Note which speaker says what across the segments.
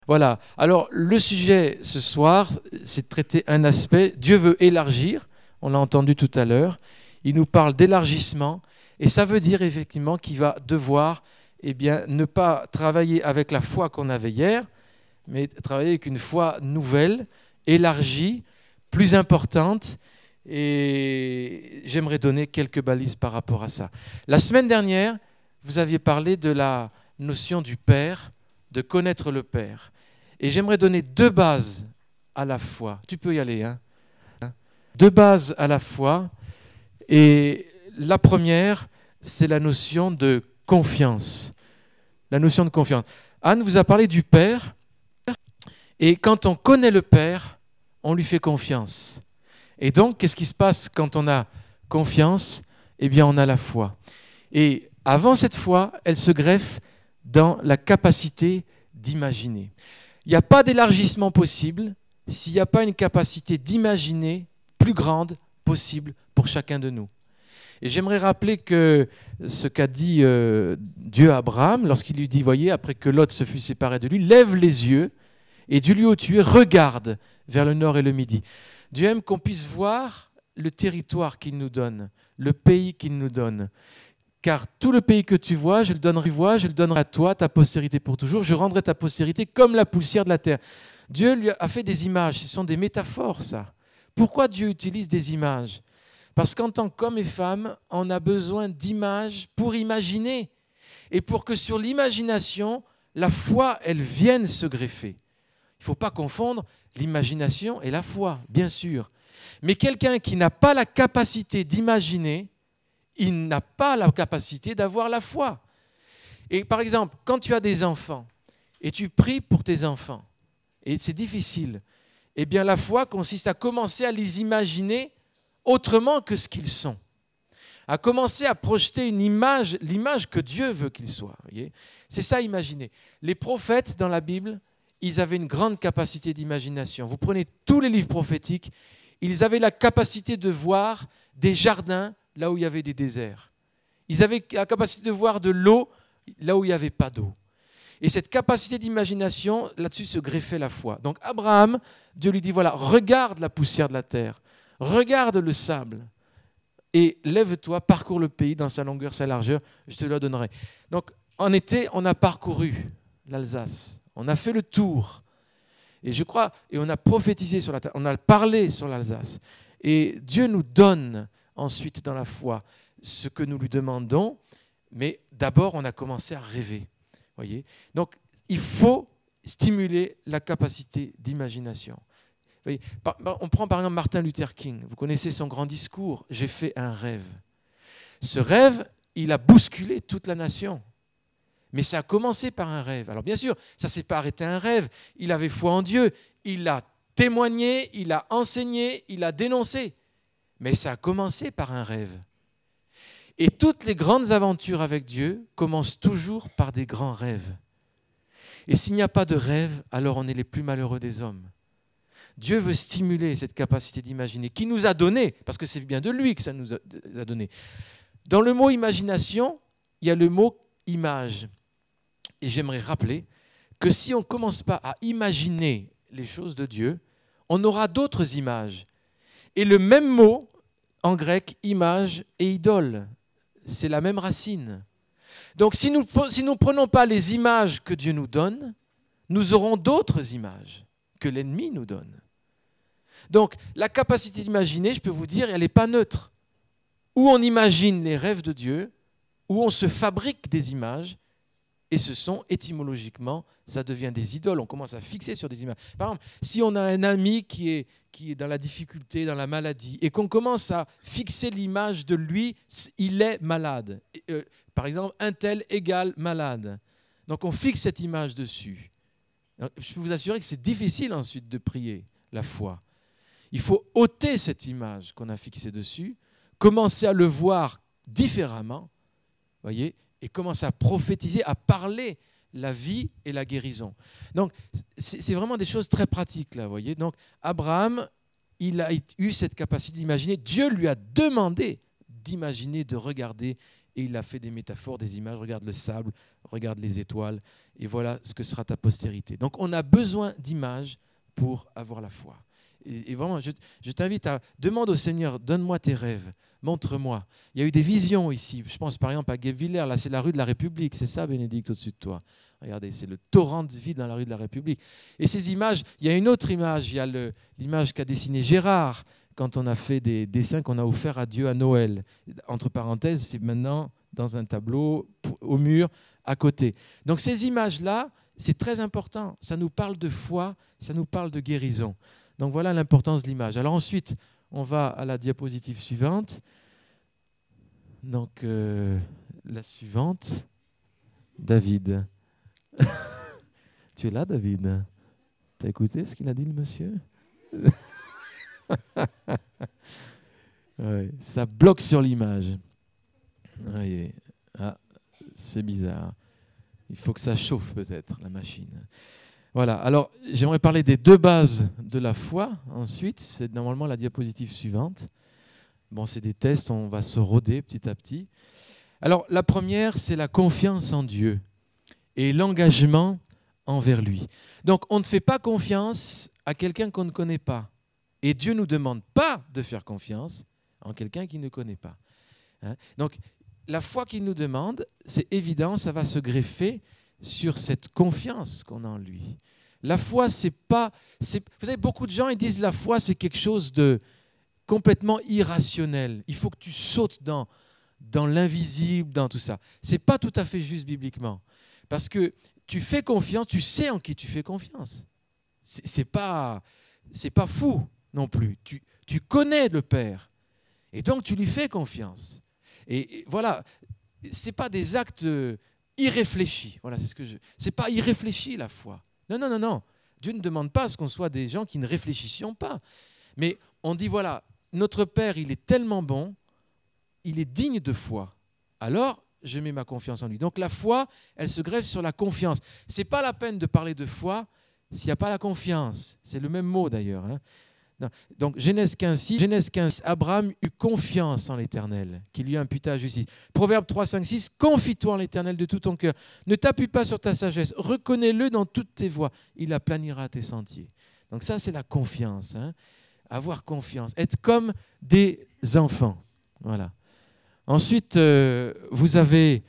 Speaker 1: Voilà. Alors, le sujet ce soir, c'est de traiter un aspect. Dieu veut élargir, on l'a entendu tout à l'heure. Il nous parle d'élargissement, et ça veut dire effectivement qu'il va devoir ne pas travailler avec la foi qu'on avait hier, mais travailler avec une foi nouvelle, élargie, plus importante, et j'aimerais donner quelques balises par rapport à ça. La semaine dernière, vous aviez parlé de la notion du Père, de connaître le Père. Et j'aimerais donner deux bases à la foi. Tu peux y aller, hein? Deux bases à la foi. Et la première, c'est la notion de confiance. La notion de confiance. Anne vous a parlé du Père. Et quand on connaît le Père, on lui fait confiance. Et donc, qu'est-ce qui se passe quand on a confiance? Eh bien, on a la foi. Et avant cette foi, elle se greffe dans la capacité d'imaginer. Il n'y a pas d'élargissement possible s'il n'y a pas une capacité d'imaginer plus grande possible pour chacun de nous. Et j'aimerais rappeler que ce qu'a dit Dieu à Abraham, lorsqu'il lui dit, voyez, après que Lot se fut séparé de lui, lève les yeux et du lieu où tu es, regarde vers le nord et le midi. Dieu aime qu'on puisse voir le territoire qu'il nous donne, le pays qu'il nous donne. Car tout le pays que tu vois, je le donnerai à toi, ta postérité pour toujours. Je rendrai ta postérité comme la poussière de la terre. Dieu lui a fait des images, ce sont des métaphores, ça. Pourquoi Dieu utilise des images? Parce qu'en tant qu'hommes et femmes, on a besoin d'images pour imaginer. Et pour que sur l'imagination, la foi, elle vienne se greffer. Il ne faut pas confondre l'imagination et la foi, bien sûr. Mais quelqu'un qui n'a pas la capacité d'imaginer, il n'a pas la capacité d'avoir la foi. Et par exemple, quand tu as des enfants et tu pries pour tes enfants, et c'est difficile, eh bien la foi consiste à commencer à les imaginer autrement que ce qu'ils sont. À commencer à projeter une image, l'image que Dieu veut qu'ils soient. Voyez, c'est ça, imaginer. Les prophètes dans la Bible, ils avaient une grande capacité d'imagination. Vous prenez tous les livres prophétiques, ils avaient la capacité de voir des jardins là où il y avait des déserts. Ils avaient la capacité de voir de l'eau là où il n'y avait pas d'eau. Et cette capacité d'imagination, là-dessus se greffait la foi. Donc Abraham, Dieu lui dit, voilà, regarde la poussière de la terre, regarde le sable, et lève-toi, parcours le pays dans sa longueur, sa largeur, je te le donnerai. Donc en été, on a parcouru l'Alsace, on a fait le tour, et je crois, et on a prophétisé sur la terre, on a parlé sur l'Alsace. Et Dieu nous donne ensuite dans la foi ce que nous lui demandons, mais d'abord on a commencé à rêver. Voyez, donc il faut stimuler la capacité d'imagination. Voyez, on prend par exemple Martin Luther King, vous connaissez son grand discours, j'ai fait un rêve. Ce rêve, il a bousculé toute la nation. Mais ça a commencé par un rêve. Alors bien sûr, ça ne s'est pas arrêté à un rêve. Il avait foi en Dieu, il a témoigné, il a enseigné, il a dénoncé. Mais ça a commencé par un rêve. Et toutes les grandes aventures avec Dieu commencent toujours par des grands rêves. Et s'il n'y a pas de rêve, alors on est les plus malheureux des hommes. Dieu veut stimuler cette capacité d'imaginer, qui nous a donné, parce que c'est bien de lui que ça nous a donné. Dans le mot imagination, il y a le mot image. Et j'aimerais rappeler que si on ne commence pas à imaginer les choses de Dieu, on aura d'autres images. Et le même mot, en grec, image et idole, c'est la même racine. Donc si nous ne prenons pas les images que Dieu nous donne, nous aurons d'autres images que l'ennemi nous donne. Donc la capacité d'imaginer, je peux vous dire, elle n'est pas neutre. Ou on imagine les rêves de Dieu, ou on se fabrique des images, et ce sont étymologiquement, ça devient des idoles. On commence à fixer sur des images. Par exemple, si on a un ami qui est dans la difficulté, dans la maladie, et qu'on commence à fixer l'image de lui, il est malade. Par exemple, un tel égale malade. Donc on fixe cette image dessus. Donc, je peux vous assurer que c'est difficile ensuite de prier la foi. Il faut ôter cette image qu'on a fixée dessus, commencer à le voir différemment, voyez, et commencer à prophétiser, à parler la vie et la guérison. Donc, c'est vraiment des choses très pratiques, là, voyez. Donc, Abraham, il a eu cette capacité d'imaginer. Dieu lui a demandé d'imaginer, de regarder, et il a fait des métaphores, des images. Regarde le sable, regarde les étoiles, et voilà ce que sera ta postérité. Donc on a besoin d'images pour avoir la foi. Et vraiment, je t'invite à demander au Seigneur, donne-moi tes rêves, montre-moi. Il y a eu des visions ici. Je pense par exemple à Guebwiller, là c'est la rue de la République, c'est ça Bénédicte au-dessus de toi. Regardez, c'est le torrent de vie dans la rue de la République. Et ces images, il y a une autre image, il y a l'image qu'a dessinée Gérard quand on a fait des dessins qu'on a offerts à Dieu à Noël. Entre parenthèses, c'est maintenant dans un tableau au mur à côté. Donc ces images-là, c'est très important. Ça nous parle de foi, ça nous parle de guérison. Donc voilà l'importance de l'image. Alors ensuite, on va à la diapositive suivante. Donc la suivante, David. Tu es là, David? T'as écouté ce qu'il a dit, le monsieur? Ouais, ça bloque sur l'image. Ouais. Ah, c'est bizarre. Il faut que ça chauffe peut-être, la machine. Voilà, alors j'aimerais parler des deux bases de la foi. Ensuite, c'est normalement la diapositive suivante. Bon, c'est des tests, on va se roder petit à petit. Alors, la première, c'est la confiance en Dieu et l'engagement envers lui. Donc, on ne fait pas confiance à quelqu'un qu'on ne connaît pas. Et Dieu ne nous demande pas de faire confiance en quelqu'un qu'il ne connaît pas. Donc, la foi qu'il nous demande, c'est évident, ça va se greffer sur cette confiance qu'on a en lui. La foi, c'est pas... Vous savez, beaucoup de gens ils disent la foi, c'est quelque chose de complètement irrationnel. Il faut que tu sautes dans l'invisible, dans tout ça. Ce n'est pas tout à fait juste bibliquement. Parce que tu fais confiance, tu sais en qui tu fais confiance. C'est pas fou non plus. Tu connais le Père. Et donc, tu lui fais confiance. Et voilà, ce n'est pas des actes irréfléchis. Voilà, c'est pas irréfléchi, la foi. Non. Dieu ne demande pas à ce qu'on soit des gens qui ne réfléchissions pas. Mais on dit, voilà, notre Père, il est tellement bon, il est digne de foi. Alors, je mets ma confiance en lui. Donc la foi, elle se greffe sur la confiance. Ce n'est pas la peine de parler de foi s'il n'y a pas la confiance. C'est le même mot d'ailleurs. Donc Genèse 15, Abraham eut confiance en l'Éternel, qui lui imputa la justice. Proverbe 3, 5, 6, confie-toi en l'Éternel de tout ton cœur. Ne t'appuie pas sur ta sagesse. Reconnais-le dans toutes tes voies. Il aplanira tes sentiers. Donc ça, c'est la confiance. Avoir confiance. Être comme des enfants. Voilà. Ensuite, vous avez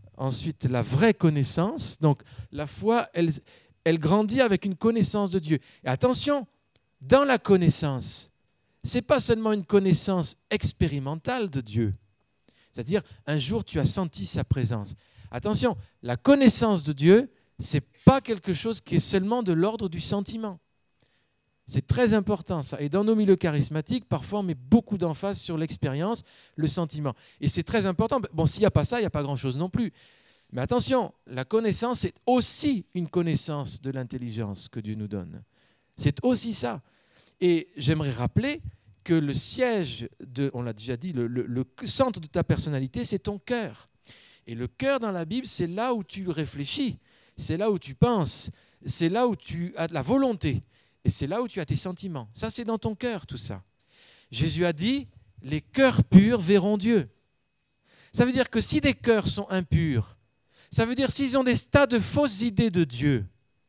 Speaker 1: la vraie connaissance. Donc, la foi, elle grandit avec une connaissance de Dieu. Et attention, dans la connaissance, ce n'est pas seulement une connaissance expérimentale de Dieu. C'est-à-dire, un jour, tu as senti sa présence. Attention, la connaissance de Dieu, ce n'est pas quelque chose qui est seulement de l'ordre du sentiment. C'est très important ça. Et dans nos milieux charismatiques, parfois on met beaucoup d'emphase sur l'expérience, le sentiment. Et c'est très important. Bon, s'il n'y a pas ça, il n'y a pas grand-chose non plus. Mais attention, la connaissance est aussi une connaissance de l'intelligence que Dieu nous donne. C'est aussi ça. Et j'aimerais rappeler que le siège, on l'a déjà dit, le centre de ta personnalité, c'est ton cœur. Et le cœur dans la Bible, c'est là où tu réfléchis, c'est là où tu penses, c'est là où tu as de la volonté. Et c'est là où tu as tes sentiments. Ça, c'est dans ton cœur, tout ça. Jésus a dit, les cœurs purs verront Dieu. Ça veut dire que si des cœurs sont impurs, ça veut dire s'ils ont des tas de fausses idées de Dieu,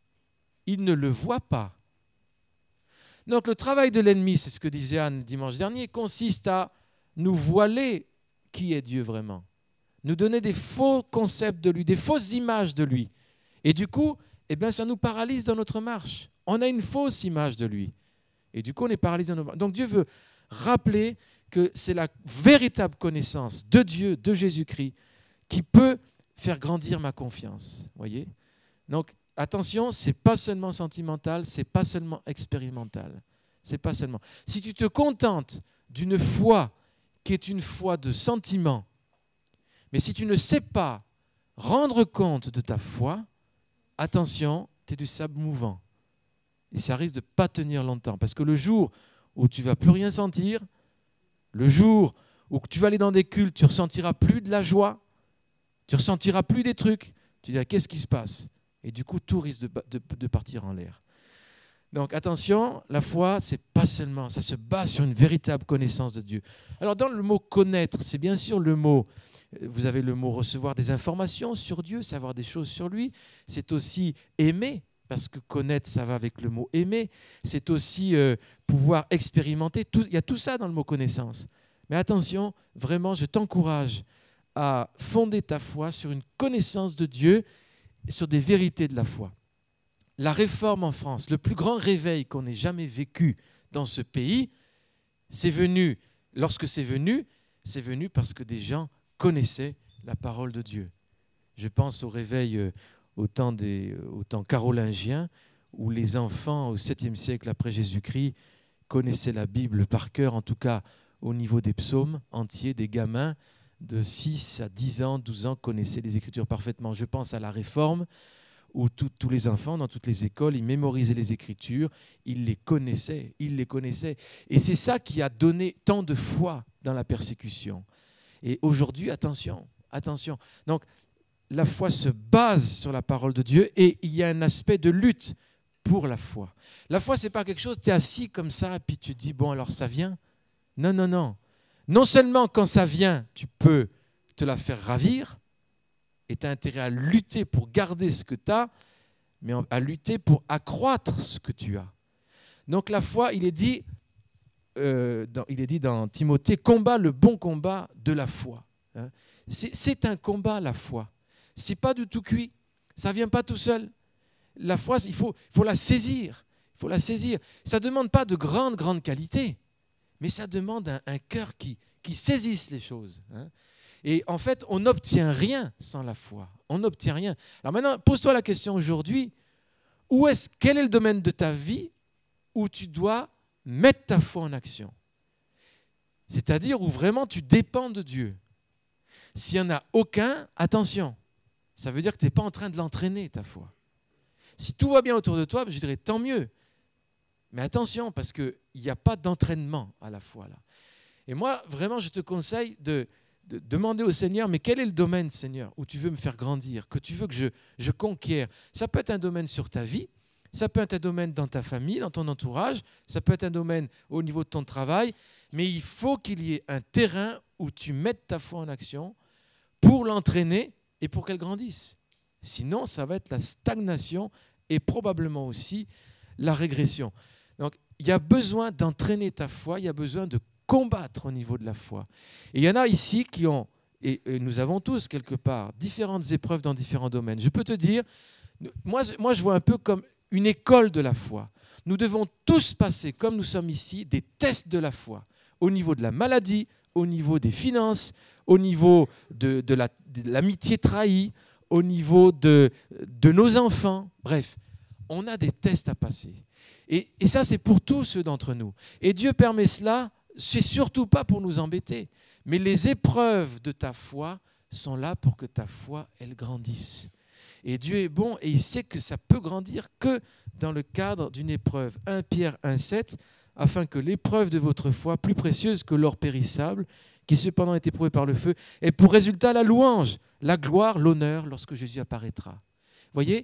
Speaker 1: ils ne le voient pas. Donc le travail de l'ennemi, c'est ce que disait Anne dimanche dernier, consiste à nous voiler qui est Dieu vraiment. Nous donner des faux concepts de lui, des fausses images de lui. Et du coup, ça nous paralyse dans notre marche. On a une fausse image de lui. Et du coup, on est paralysé dans nos marches. Donc Dieu veut rappeler que c'est la véritable connaissance de Dieu, de Jésus-Christ, qui peut faire grandir ma confiance. Voyez ? Donc attention, ce n'est pas seulement sentimental, ce n'est pas seulement expérimental. C'est pas seulement. Si tu te contentes d'une foi qui est une foi de sentiment, mais si tu ne sais pas rendre compte de ta foi, attention, tu es du sable mouvant. Et ça risque de ne pas tenir longtemps. Parce que le jour où tu ne vas plus rien sentir, le jour où tu vas aller dans des cultes, tu ne ressentiras plus de la joie, tu ne ressentiras plus des trucs, tu dis qu'est-ce qui se passe ? Et du coup, tout risque de partir en l'air. Donc attention, la foi, c'est pas seulement, ça se base sur une véritable connaissance de Dieu. Alors dans le mot connaître, c'est bien sûr le mot Vous avez le mot recevoir des informations sur Dieu, savoir des choses sur lui. C'est aussi aimer, parce que connaître, ça va avec le mot aimer. C'est aussi pouvoir expérimenter. Il y a tout ça dans le mot connaissance. Mais attention, vraiment, je t'encourage à fonder ta foi sur une connaissance de Dieu, sur des vérités de la foi. La réforme en France, le plus grand réveil qu'on ait jamais vécu dans ce pays, c'est venu, lorsque c'est venu parce que des gens connaissaient la parole de Dieu. Je pense au réveil au temps carolingien, où les enfants au 7e siècle après Jésus-Christ connaissaient la Bible par cœur, en tout cas au niveau des psaumes entiers, des gamins de 6 à 10 ans, 12 ans connaissaient les Écritures parfaitement. Je pense à la Réforme, où tous les enfants, dans toutes les écoles, ils mémorisaient les Écritures, ils les connaissaient. Et c'est ça qui a donné tant de foi dans la persécution. Et aujourd'hui, attention. Donc, la foi se base sur la parole de Dieu et il y a un aspect de lutte pour la foi. La foi, ce n'est pas quelque chose, tu es assis comme ça et puis tu dis, bon, alors ça vient. Non. Non seulement quand ça vient, tu peux te la faire ravir, et tu as intérêt à lutter pour garder ce que tu as, mais à lutter pour accroître ce que tu as. Donc la foi, il est dit dans Timothée, combat le bon combat de la foi. C'est un combat, la foi. Ce n'est pas du tout cuit. Ça ne vient pas tout seul. La foi, il faut la saisir. Ça ne demande pas de grande qualité, mais ça demande un cœur qui saisisse les choses. Et en fait, on n'obtient rien sans la foi. On n'obtient rien. Alors maintenant, pose-toi la question aujourd'hui, quel est le domaine de ta vie où tu dois mettre ta foi en action? C'est-à-dire où vraiment tu dépends de Dieu. S'il n'y en a aucun, attention, ça veut dire que tu n'es pas en train de l'entraîner, ta foi. Si tout va bien autour de toi, je dirais tant mieux. Mais attention, parce qu'il n'y a pas d'entraînement à la foi là. Et moi, vraiment, je te conseille de demander au Seigneur, mais quel est le domaine, Seigneur, où tu veux me faire grandir, que tu veux que je conquière? Ça peut être un domaine sur ta vie, ça peut être un domaine dans ta famille, dans ton entourage, ça peut être un domaine au niveau de ton travail, mais il faut qu'il y ait un terrain où tu mettes ta foi en action pour l'entraîner et pour qu'elle grandisse. Sinon, ça va être la stagnation et probablement aussi la régression. Donc, il y a besoin d'entraîner ta foi, il y a besoin de combattre au niveau de la foi. Et il y en a ici qui ont, et nous avons tous quelque part, différentes épreuves dans différents domaines. Je peux te dire, moi je vois un peu comme une école de la foi. Nous devons tous passer, comme nous sommes ici, des tests de la foi, au niveau de la maladie, au niveau des finances, au niveau de l'amitié trahie, au niveau de nos enfants. Bref, on a des tests à passer. Et ça, c'est pour tous ceux d'entre nous. Et Dieu permet cela, c'est surtout pas pour nous embêter, mais les épreuves de ta foi sont là pour que ta foi, elle grandisse. Et Dieu est bon et il sait que ça peut grandir que dans le cadre d'une épreuve. 1 Pierre 1,7, afin que l'épreuve de votre foi, plus précieuse que l'or périssable, qui cependant est éprouvé par le feu, ait pour résultat la louange, la gloire, l'honneur lorsque Jésus apparaîtra. Vous voyez,